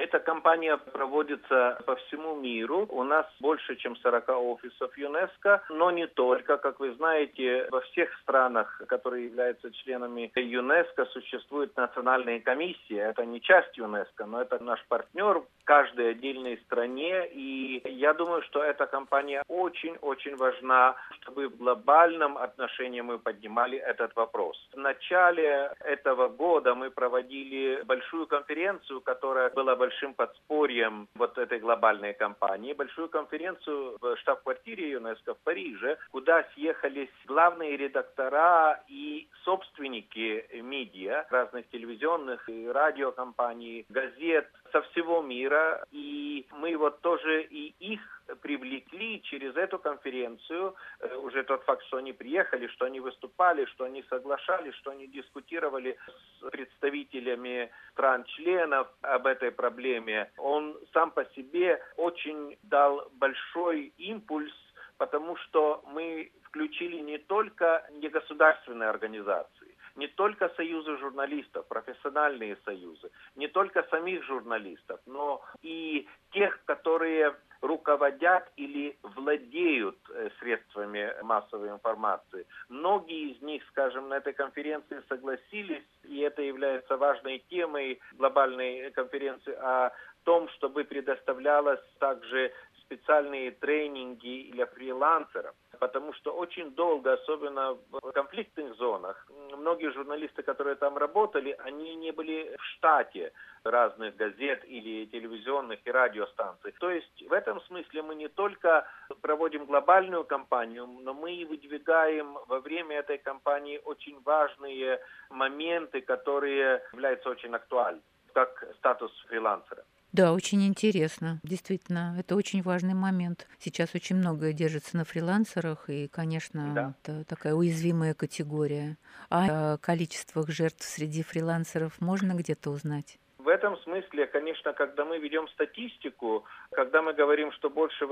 Эта кампания проводится по всему миру. У нас больше, чем 40 офисов ЮНЕСКО, но не только. Как вы знаете, во всех странах, которые являются членами ЮНЕСКО, существует национальная комиссия. Это не часть ЮНЕСКО, но это наш партнер в каждой отдельной стране. И я думаю, что эта кампания очень-очень важна, чтобы в глобальном отношении мы поднимали этот вопрос. В начале этого года мы проводили большую конференцию, которая была большим подспорьем вот этой глобальной кампании. Большую конференцию в штаб-квартире ЮНЕСКО в Париже, куда съехались главные редактора и собственники медиа, разных телевизионных и радиокомпаний, газет со всего мира. И мы вот тоже и их привлекли через эту конференцию. Уже тот факт, что они приехали, что они выступали, что они соглашались, что они дискутировали с представителями стран-членов об этой проблеме, он сам по себе очень дал большой импульс, потому что мы включили не только негосударственные организации, не только союзы журналистов, профессиональные союзы, не только самих журналистов, но и тех, которые руководят или владеют средствами массовой информации. Многие из них, скажем, на этой конференции согласились, и это является важной темой глобальной конференции, о том, чтобы предоставлялось также специальные тренинги для фрилансеров, потому что очень долго, особенно в конфликтных зонах, многие журналисты, которые там работали, они не были в штате разных газет или телевизионных и радиостанций. То есть в этом смысле мы не только проводим глобальную кампанию, но мы и выдвигаем во время этой кампании очень важные моменты, которые являются очень актуальными, как статус фрилансера. Да, очень интересно. Действительно, это очень важный момент. Сейчас очень многое держится на фрилансерах, и, конечно, Да. это такая уязвимая категория. А о количествах жертв среди фрилансеров можно где-то узнать? В этом смысле, конечно, когда мы ведем статистику, когда мы говорим, что больше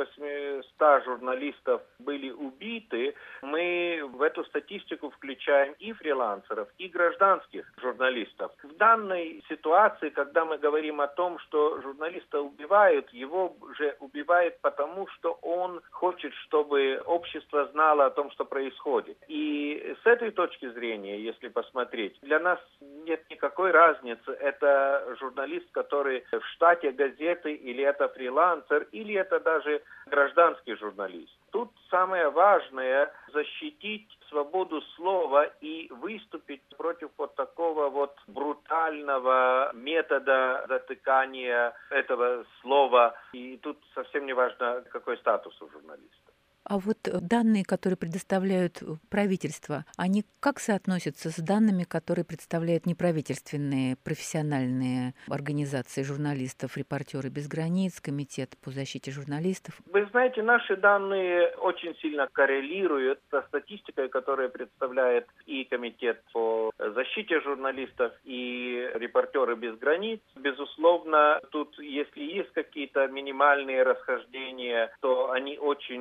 800 журналистов были убиты, мы в эту статистику включаем и фрилансеров, и гражданских журналистов. В данной ситуации, когда мы говорим о том, что журналиста убивают, его же убивают потому, что он хочет, чтобы общество знало о том, что происходит. И с этой точки зрения, если посмотреть, для нас нет никакой разницы, это журналист, который в штате газеты, или это фрилансер, или это даже гражданский журналист. Тут самое важное – защитить свободу слова и выступить против вот такого вот брутального метода затыкания этого слова. И тут совсем не важно, какой статус у журналиста. А вот данные, которые предоставляют правительство, они как соотносятся с данными, которые представляют неправительственные профессиональные организации журналистов, «Репортеры без границ», Комитет по защите журналистов? Вы знаете, наши данные очень сильно коррелируют со статистикой, которую представляет и Комитет по защите журналистов, и «Репортеры без границ». Безусловно, тут, если есть какие-то минимальные расхождения, то они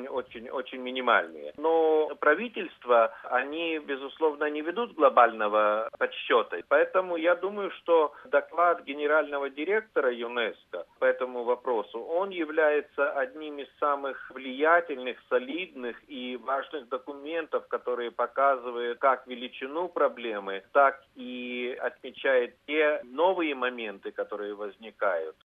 очень минимальные. Но правительства, они, безусловно, не ведут глобального подсчета. Поэтому я думаю, что доклад генерального директора ЮНЕСКО по этому вопросу, он является одним из самых влиятельных, солидных и важных документов, которые показывают как величину проблемы, так и отмечает те новые моменты, которые возникают.